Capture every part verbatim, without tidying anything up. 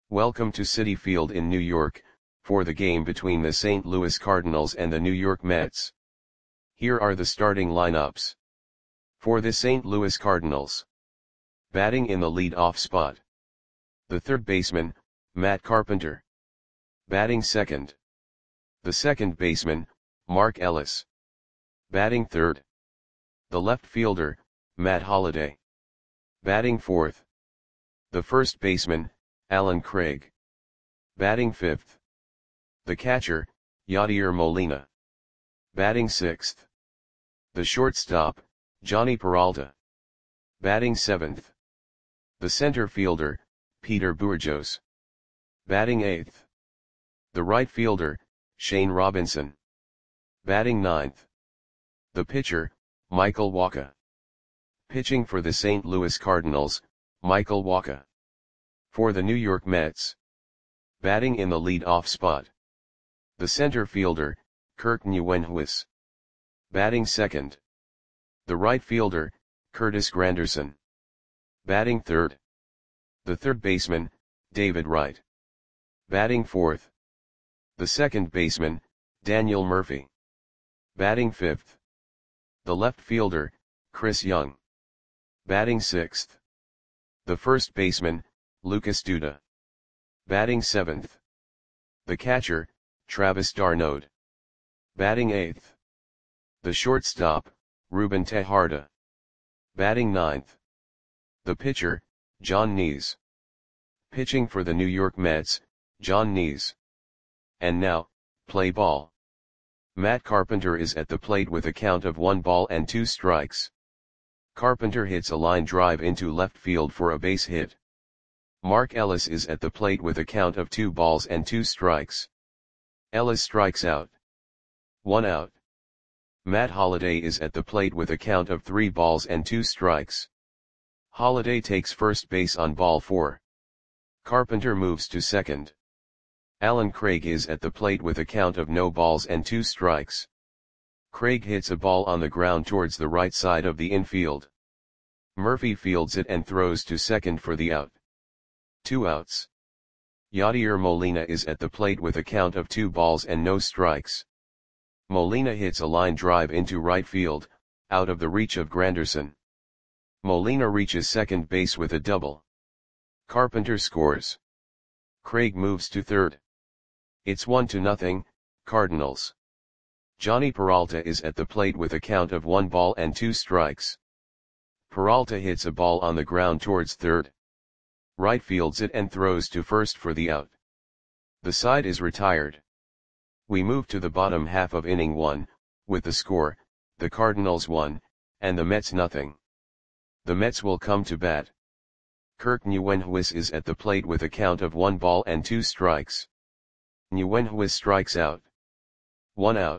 Welcome to Citi Field in New York, for the game between the Saint Louis Cardinals and the New York Mets. Here are the starting lineups. For the Saint Louis Cardinals. Batting in the lead-off spot. The third baseman, Matt Carpenter. Batting second. The second baseman, Mark Ellis. Batting third. The left fielder, Matt Holliday. Batting fourth. The first baseman, Allen Craig. Batting fifth. The catcher, Yadier Molina. Batting sixth. The shortstop, Jhonny Peralta. Batting seventh. The center fielder, Peter Bourjos. Batting eighth. The right fielder, Shane Robinson. Batting ninth. The pitcher, Michael Wacha. Pitching for the Saint Louis Cardinals, Michael Wacha. For the New York Mets. Batting in the lead-off spot. The center fielder, Kirk Nieuwenhuis. Batting second. The right fielder, Curtis Granderson. Batting third. The third baseman, David Wright. Batting fourth. The second baseman, Daniel Murphy. Batting fifth. The left fielder, Chris Young. Batting sixth. The first baseman, Lucas Duda. Batting seventh. The catcher, Travis d'Arnaud. Batting eighth. The shortstop, Ruben Tejada. Batting ninth. The pitcher, Jon Niese. Pitching for the New York Mets, Jon Niese. And now, play ball. Matt Carpenter is at the plate with a count of one ball and two strikes. Carpenter hits a line drive into left field for a base hit. Mark Ellis is at the plate with a count of two balls and two strikes. Ellis strikes out. One out. Matt Holliday is at the plate with a count of three balls and two strikes. Holliday takes first base on ball four. Carpenter moves to second. Allen Craig is at the plate with a count of no balls and two strikes. Craig hits a ball on the ground towards the right side of the infield. Murphy fields it and throws to second for the out. Two outs. Yadier Molina is at the plate with a count of two balls and no strikes. Molina hits a line drive into right field, out of the reach of Granderson. Molina reaches second base with a double. Carpenter scores. Craig moves to third. It's one to nothing, Cardinals. Jhonny Peralta is at the plate with a count of one ball and two strikes. Peralta hits a ball on the ground towards third. Right fields it and throws to first for the out. The side is retired. We move to the bottom half of inning one, with the score, the Cardinals one, and the Mets nothing. The Mets will come to bat. Kirk Nieuwenhuis is at the plate with a count of one ball and two strikes. Nieuwenhuis strikes out. One out.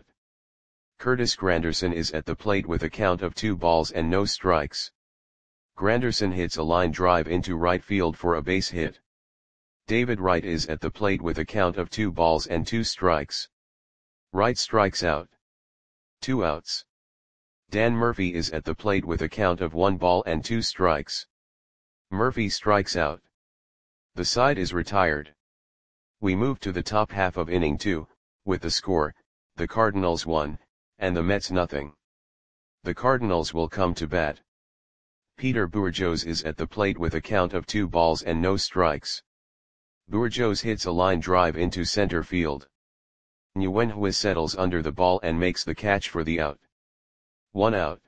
Curtis Granderson is at the plate with a count of two balls and no strikes. Granderson hits a line drive into right field for a base hit. David Wright is at the plate with a count of two balls and two strikes. Wright strikes out. Two outs. Dan Murphy is at the plate with a count of one ball and two strikes. Murphy strikes out. The side is retired. We move to the top half of inning two, with the score, the Cardinals one, and the Mets nothing. The Cardinals will come to bat. Peter Bourjos is at the plate with a count of two balls and no strikes. Bourjos hits a line drive into center field. Nieuwenhuis settles under the ball and makes the catch for the out. One out.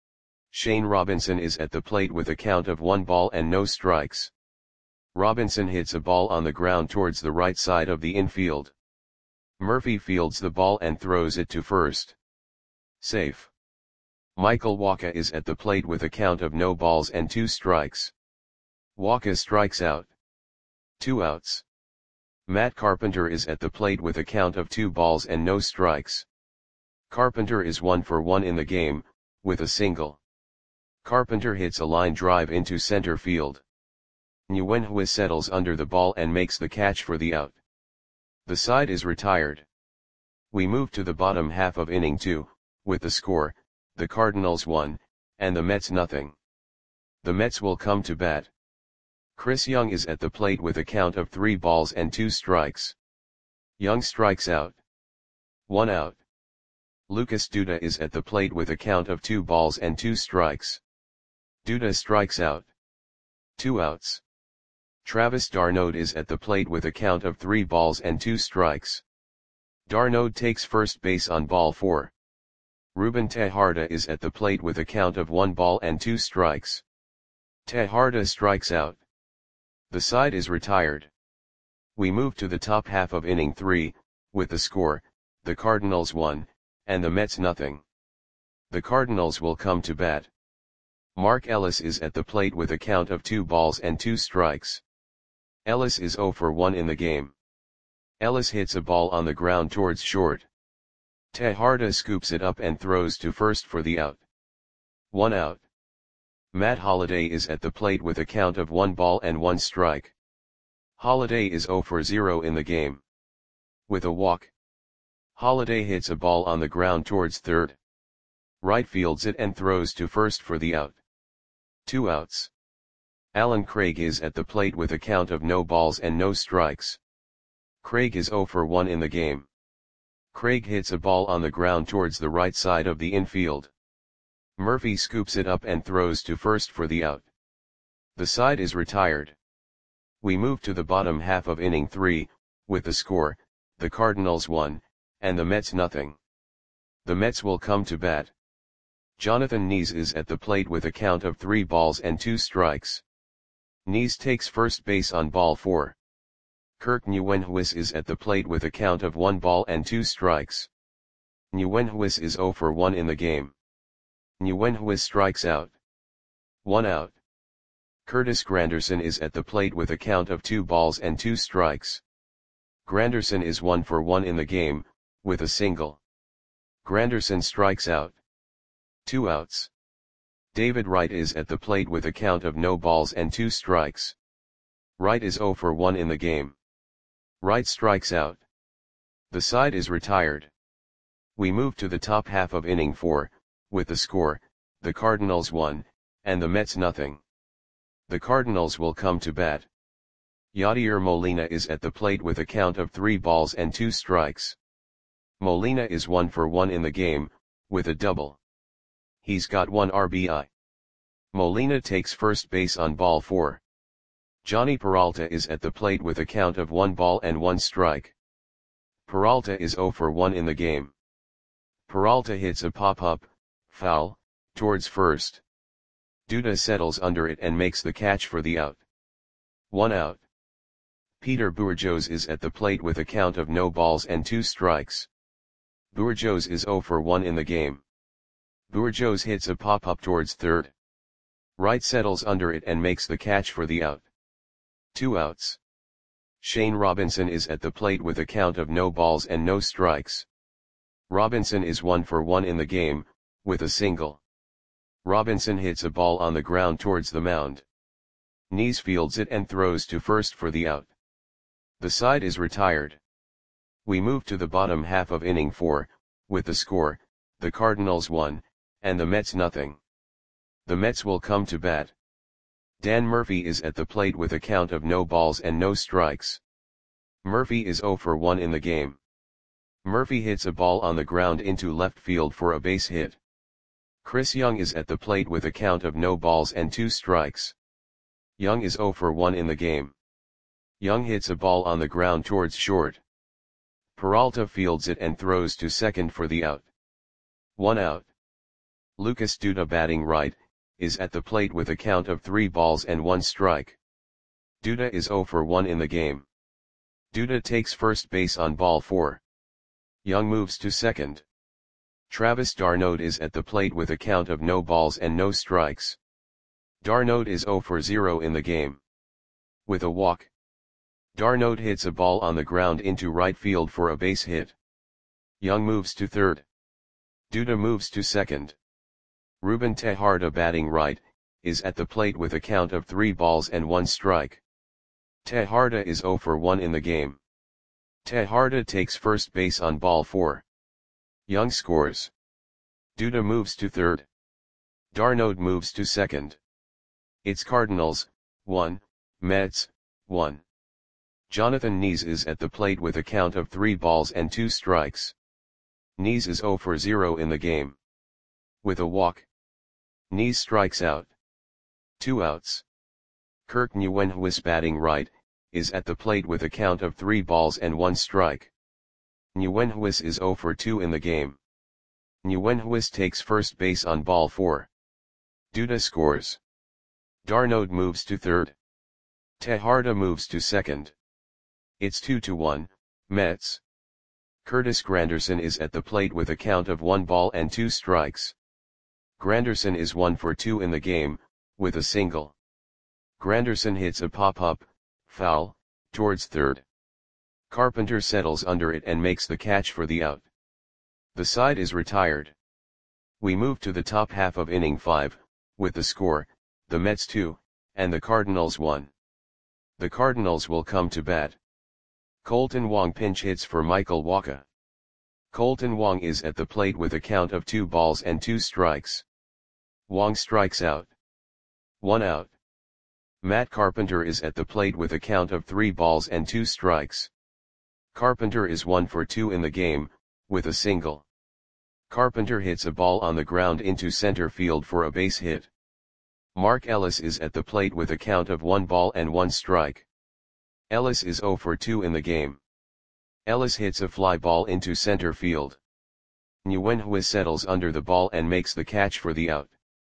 Shane Robinson is at the plate with a count of one ball and no strikes. Robinson hits a ball on the ground towards the right side of the infield. Murphy fields the ball and throws it to first. Safe. Michael Wacha is at the plate with a count of no balls and two strikes. Wacha strikes out. Two outs. Matt Carpenter is at the plate with a count of two balls and no strikes. Carpenter is one for one in the game, with a single. Carpenter hits a line drive into center field. Nieuwenhuis settles under the ball and makes the catch for the out. The side is retired. We move to the bottom half of inning two, with the score, the Cardinals one, and the Mets nothing. The Mets will come to bat. Chris Young is at the plate with a count of three balls and two strikes. Young strikes out. One out. Lucas Duda is at the plate with a count of two balls and two strikes. Duda strikes out. Two outs. Travis d'Arnaud is at the plate with a count of three balls and two strikes. d'Arnaud takes first base on ball four. Ruben Tejada is at the plate with a count of one ball and two strikes. Tejada strikes out. The side is retired. We move to the top half of inning three, with the score, the Cardinals one, and the Mets nothing. The Cardinals will come to bat. Mark Ellis is at the plate with a count of two balls and two strikes. Ellis is zero for one in the game. Ellis hits a ball on the ground towards short. Tejada scoops it up and throws to first for the out. One out. Matt Holliday is at the plate with a count of one ball and one strike. Holliday is zero for zero in the game. With a walk. Holliday hits a ball on the ground towards third. Right fields it and throws to first for the out. Two outs. Alan Craig is at the plate with a count of no balls and no strikes. Craig is zero for one in the game. Craig hits a ball on the ground towards the right side of the infield. Murphy scoops it up and throws to first for the out. The side is retired. We move to the bottom half of inning three, with the score, the Cardinals one, and the Mets nothing. The Mets will come to bat. Jonathan Nees is at the plate with a count of three balls and two strikes. Nees takes first base on ball four. Kirk Nguyenhuis is at the plate with a count of one ball and two strikes. Nguyenhuis is zero for one in the game. Nguyenhuis strikes out. One out. Curtis Granderson is at the plate with a count of two balls and two strikes. Granderson is one for one in the game, with a single. Granderson strikes out. Two outs. David Wright is at the plate with a count of no balls and two strikes. Wright is zero for one in the game. Wright strikes out. The side is retired. We move to the top half of inning four, with the score, the Cardinals one, and the Mets nothing. The Cardinals will come to bat. Yadier Molina is at the plate with a count of three balls and two strikes. Molina is one for one in the game, with a double. He's got one R B I. Molina takes first base on ball four. Johnny Peralta is at the plate with a count of one ball and one strike. Peralta is zero for one in the game. Peralta hits a pop-up, foul, towards first. Duda settles under it and makes the catch for the out. One out. Peter Bourjos is at the plate with a count of no balls and two strikes. Bourjos is zero for one in the game. Bourjos hits a pop-up towards third. Wright settles under it and makes the catch for the out. Two outs. Shane Robinson is at the plate with a count of no balls and no strikes. Robinson is one for one in the game, with a single. Robinson hits a ball on the ground towards the mound. Nees fields it and throws to first for the out. The side is retired. We move to the bottom half of inning four, with the score, the Cardinals one, and the Mets nothing. The Mets will come to bat. Dan Murphy is at the plate with a count of no balls and no strikes. Murphy is zero for one in the game. Murphy hits a ball on the ground into left field for a base hit. Chris Young is at the plate with a count of no balls and two strikes. Young is zero for one in the game. Young hits a ball on the ground towards short. Peralta fields it and throws to second for the out. One out. Lucas Duda, batting right, is at the plate with a count of three balls and one strike. Duda is zero for one in the game. Duda takes first base on ball four. Young moves to second. Travis d'Arnaud is at the plate with a count of no balls and no strikes. d'Arnaud is zero for zero in the game. With a walk. d'Arnaud hits a ball on the ground into right field for a base hit. Young moves to third. Duda moves to second. Ruben Tejada, batting right, is at the plate with a count of three balls and one strike. Tejada is zero for one in the game. Tejada takes first base on ball four. Young scores. Duda moves to third. d'Arnaud moves to second. It's Cardinals, one, Mets, one. Jonathan Nies is at the plate with a count of three balls and two strikes. Nies is zero for zero in the game. With a walk, Nies strikes out. Two outs. Kirk Nguyenhuis, batting right, is at the plate with a count of three balls and one strike. Nguyenhuis is zero for two in the game. Nguyenhuis takes first base on ball four. Duda scores. d'Arnaud moves to third. Tejada moves to second. It's two to one, Mets. Curtis Granderson is at the plate with a count of one ball and two strikes. Granderson is one for two in the game, with a single. Granderson hits a pop-up, foul, towards third. Carpenter settles under it and makes the catch for the out. The side is retired. We move to the top half of inning five, with the score, the Mets two, and the Cardinals one. The Cardinals will come to bat. Colton Wong pinch hits for Michael Wacha. Colton Wong is at the plate with a count of two balls and two strikes. Wong strikes out. One out. Matt Carpenter is at the plate with a count of three balls and two strikes. Carpenter is one for two in the game, with a single. Carpenter hits a ball on the ground into center field for a base hit. Mark Ellis is at the plate with a count of one ball and one strike. Ellis is zero for two in the game. Ellis hits a fly ball into center field. Nguyenhuis settles under the ball and makes the catch for the out.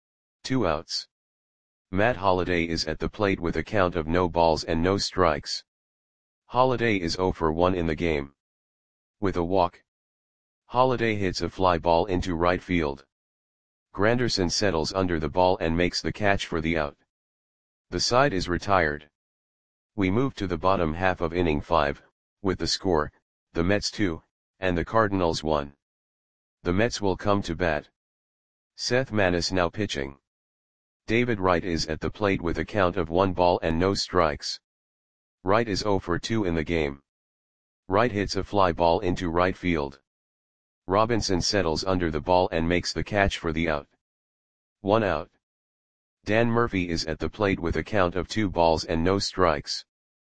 Two outs. Matt Holliday is at the plate with a count of no balls and no strikes. Holliday is zero for one in the game. With a walk, Holliday hits a fly ball into right field. Granderson settles under the ball and makes the catch for the out. The side is retired. We move to the bottom half of inning five, with the score, the Mets two, and the Cardinals one. The Mets will come to bat. Seth Maness now pitching. David Wright is at the plate with a count of one ball and no strikes. Wright is zero for two in the game. Wright hits a fly ball into right field. Robinson settles under the ball and makes the catch for the out. One out. Dan Murphy is at the plate with a count of two balls and no strikes.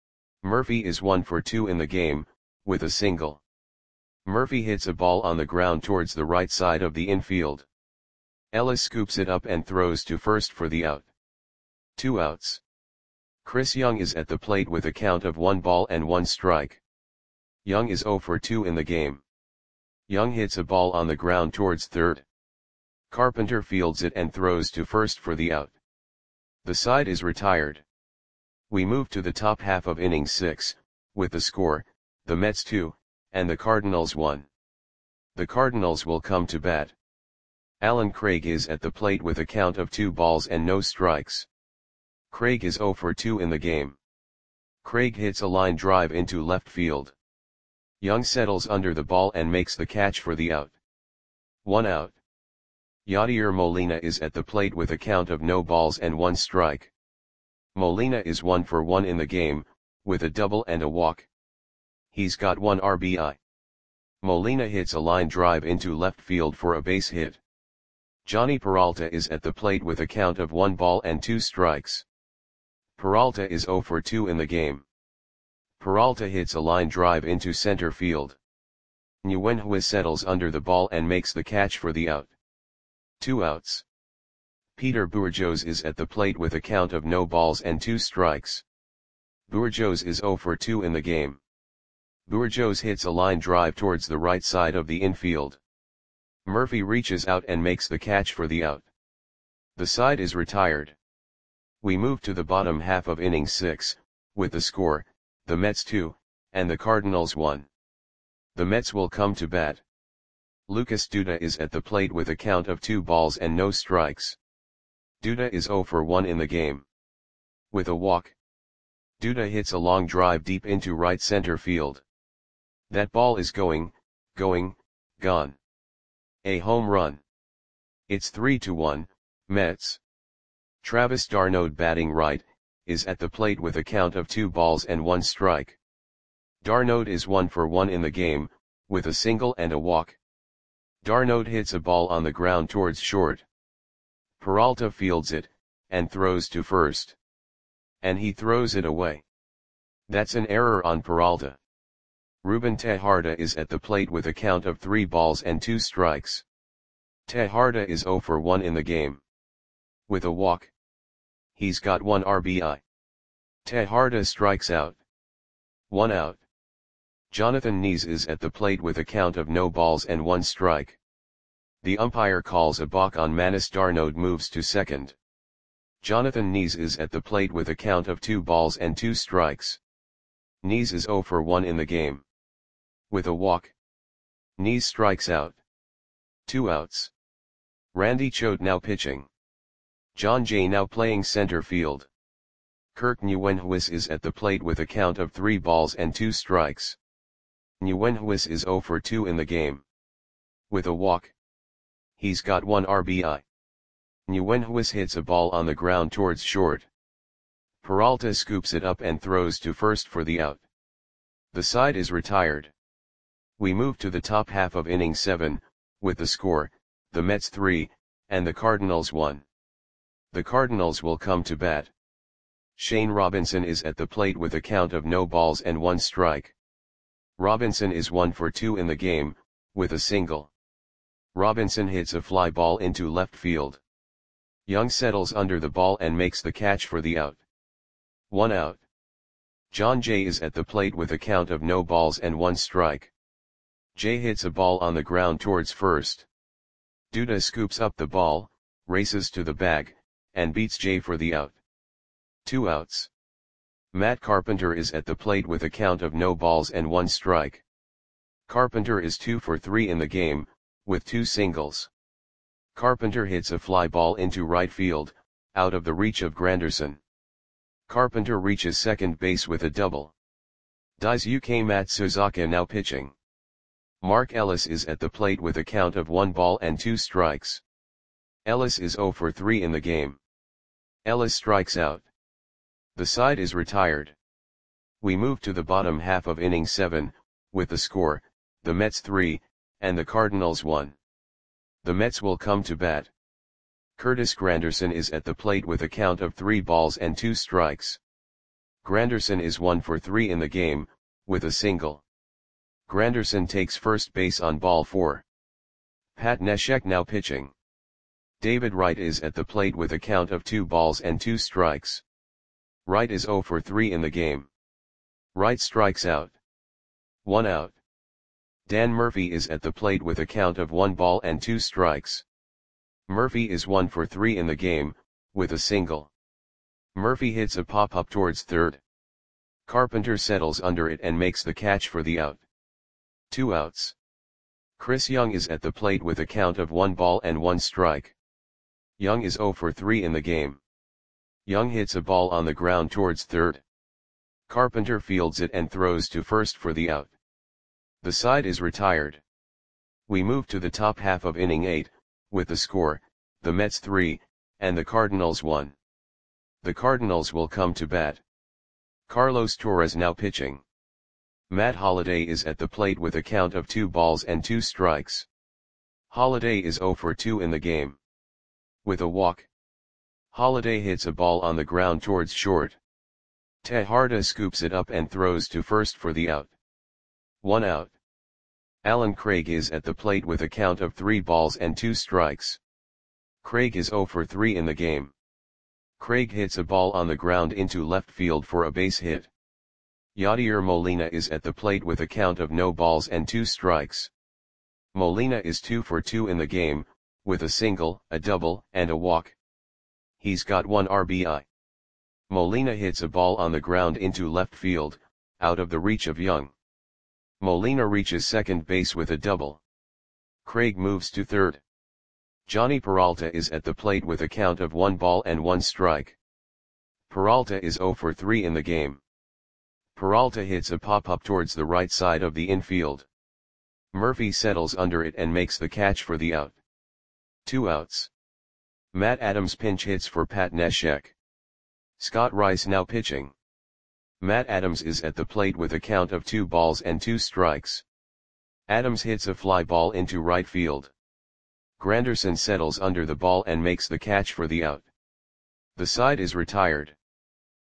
Murphy is one for two in the game, with a single. Murphy hits a ball on the ground towards the right side of the infield. Ellis scoops it up and throws to first for the out. Two outs. Chris Young is at the plate with a count of one ball and one strike. Young is zero for two in the game. Young hits a ball on the ground towards third. Carpenter fields it and throws to first for the out. The side is retired. We move to the top half of inning six, with the score, the Mets two, and the Cardinals one. The Cardinals will come to bat. Alan Craig is at the plate with a count of two balls and no strikes. Craig is zero for two in the game. Craig hits a line drive into left field. Young settles under the ball and makes the catch for the out. One out. Yadier Molina is at the plate with a count of no balls and one strike. Molina is one for one in the game, with a double and a walk. He's got one R B I. Molina hits a line drive into left field for a base hit. Johnny Peralta is at the plate with a count of one ball and two strikes. Peralta is zero for two in the game. Peralta hits a line drive into center field. Nguyenhuis settles under the ball and makes the catch for the out. Two outs. Peter Bourjos is at the plate with a count of no balls and two strikes. Bourjos is zero for two in the game. Bourjos hits a line drive towards the right side of the infield. Murphy reaches out and makes the catch for the out. The side is retired. We move to the bottom half of inning six, with the score, the Mets two, and the Cardinals one. The Mets will come to bat. Lucas Duda is at the plate with a count of two balls and no strikes. Duda is zero for one in the game. With a walk, Duda hits a long drive deep into right center field. That ball is going, going, gone. A home run. It's three to one, Mets. Travis d'Arnaud, batting right, is at the plate with a count of two balls and one strike. d'Arnaud is one for one in the game, with a single and a walk. d'Arnaud hits a ball on the ground towards short. Peralta fields it, and throws to first. And he throws it away. That's an error on Peralta. Ruben Tejada is at the plate with a count of three balls and two strikes. Tejada is zero for one in the game. With a walk. He's got one R B I. Tejada strikes out. One out. Jonathan Nies is at the plate with a count of no balls and one strike. The umpire calls a balk on Manus Darnode, moves to second. Jonathan Nies is at the plate with a count of two balls and two strikes. Nies is zero for one in the game. With a walk. Nies strikes out. Two outs. Randy Choate now pitching. John Jay now playing center field. Kirk Nguyenhuis is at the plate with a count of three balls and two strikes. Nguyenhuis is zero for two in the game. With a walk. He's got one R B I. Nguyenhuis hits a ball on the ground towards short. Peralta scoops it up and throws to first for the out. The side is retired. We move to the top half of inning seven, with the score, the Mets three, and the Cardinals one. The Cardinals will come to bat. Shane Robinson is at the plate with a count of no balls and one strike. Robinson is one for two in the game, with a single. Robinson hits a fly ball into left field. Young settles under the ball and makes the catch for the out. One out. John Jay is at the plate with a count of no balls and one strike. Jay hits a ball on the ground towards first. Duda scoops up the ball, races to the bag, and beats Jay for the out. Two outs. Matt Carpenter is at the plate with a count of no balls and one strike. Carpenter is two for three in the game, with two singles. Carpenter hits a fly ball into right field, out of the reach of Granderson. Carpenter reaches second base with a double. Daisuke Matsuzaka now pitching. Mark Ellis is at the plate with a count of one ball and two strikes. Ellis is zero for three in the game. Ellis strikes out. The side is retired. We move to the bottom half of inning seven, with the score, the Mets three, and the Cardinals one. The Mets will come to bat. Curtis Granderson is at the plate with a count of three balls and two strikes. Granderson is one for three in the game, with a single. Granderson takes first base on ball four. Pat Neshek now pitching. David Wright is at the plate with a count of two balls and two strikes. Wright is zero for three in the game. Wright strikes out. One out. Dan Murphy is at the plate with a count of one ball and two strikes. Murphy is one for three in the game, with a single. Murphy hits a pop-up towards third. Carpenter settles under it and makes the catch for the out. Two outs. Chris Young is at the plate with a count of one ball and one strike. Young is zero for three in the game. Young hits a ball on the ground towards third. Carpenter fields it and throws to first for the out. The side is retired. We move to the top half of inning eight, with the score, the Mets three, and the Cardinals one. The Cardinals will come to bat. Carlos Torres now pitching. Matt Holliday is at the plate with a count of two balls and two strikes. Holliday is zero for two in the game. With a walk. Holliday hits a ball on the ground towards short. Tejada scoops it up and throws to first for the out. One out. Alan Craig is at the plate with a count of three balls and two strikes. Craig is zero for three in the game. Craig hits a ball on the ground into left field for a base hit. Yadier Molina is at the plate with a count of no balls and two strikes. Molina is two for two in the game, with a single, a double, and a walk. He's got one R B I. Molina hits a ball on the ground into left field, out of the reach of Young. Molina reaches second base with a double. Craig moves to third. Johnny Peralta is at the plate with a count of one ball and one strike. Peralta is zero for three in the game. Peralta hits a pop-up towards the right side of the infield. Murphy settles under it and makes the catch for the out. Two outs. Matt Adams pinch hits for Pat Neshek. Scott Rice now pitching. Matt Adams is at the plate with a count of two balls and two strikes. Adams hits a fly ball into right field. Granderson settles under the ball and makes the catch for the out. The side is retired.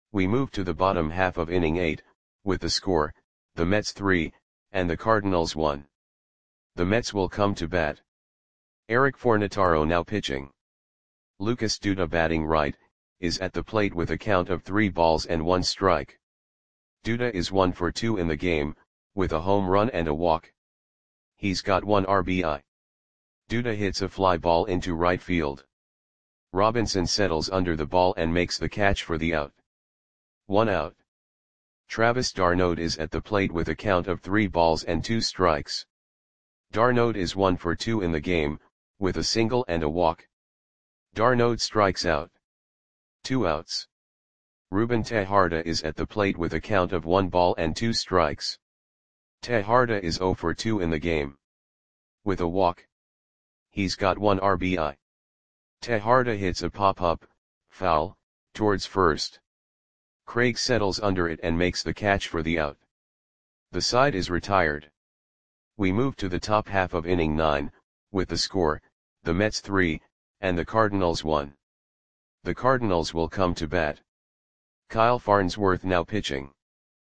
We move to the bottom half of inning eight, with the score, the Mets three, and the Cardinals one. The Mets will come to bat. Eric Fornataro now pitching. Lucas Duda batting right, is at the plate with a count of three balls and one strike. Duda is one for two in the game, with a home run and a walk. He's got one R B I. Duda hits a fly ball into right field. Robinson settles under the ball and makes the catch for the out. One out. Travis d'Arnaud is at the plate with a count of three balls and two strikes. d'Arnaud is one for two in the game, with a single and a walk. d'Arnaud strikes out. Two outs. Ruben Tejada is at the plate with a count of one ball and two strikes. Tejada is zero for two in the game. With a walk. He's got one R B I. Tejada hits a pop-up, foul, towards first. Craig settles under it and makes the catch for the out. The side is retired. We move to the top half of inning nine, with the score, the Mets three, and the Cardinals one. The Cardinals will come to bat. Kyle Farnsworth now pitching.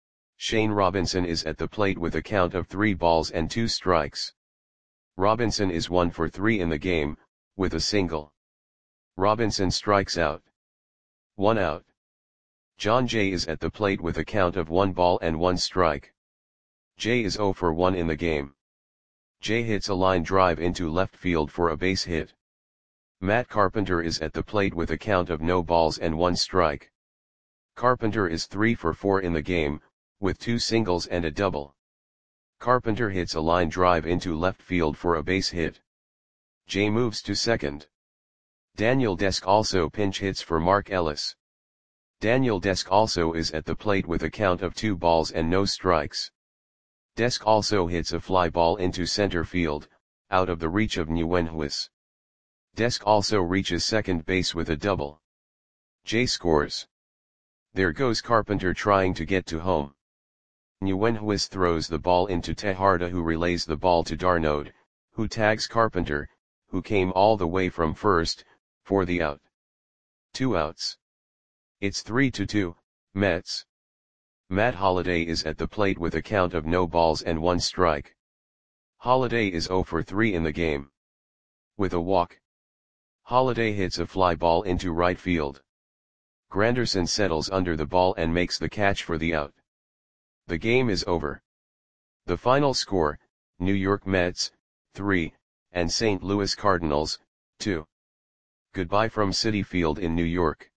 Shane Robinson is at the plate with a count of three balls and two strikes. Robinson is one for three in the game, with a single. Robinson strikes out. One out. John Jay is at the plate with a count of one ball and one strike. Jay is zero for one in the game. Jay hits a line drive into left field for a base hit. Matt Carpenter is at the plate with a count of no balls and one strike. Carpenter is three for four in the game, with two singles and a double. Carpenter hits a line drive into left field for a base hit. Jay moves to second. Daniel Desk also pinch hits for Mark Ellis. Daniel Desk also is at the plate with a count of two balls and no strikes. Desk also hits a fly ball into center field, out of the reach of Nguyenhuis. Desk also reaches second base with a double. Jay scores. There goes Carpenter trying to get to home. Nguyenhuis throws the ball into Tejada, who relays the ball to d'Arnaud, who tags Carpenter, who came all the way from first, for the out. Two outs. It's three to two, Mets. Matt Holliday is at the plate with a count of no balls and one strike. Holliday is zero for three in the game. With a walk. Holliday hits a fly ball into right field. Granderson settles under the ball and makes the catch for the out. The game is over. The final score, New York Mets, three, and Saint Louis Cardinals, two. Goodbye from Citi Field in New York.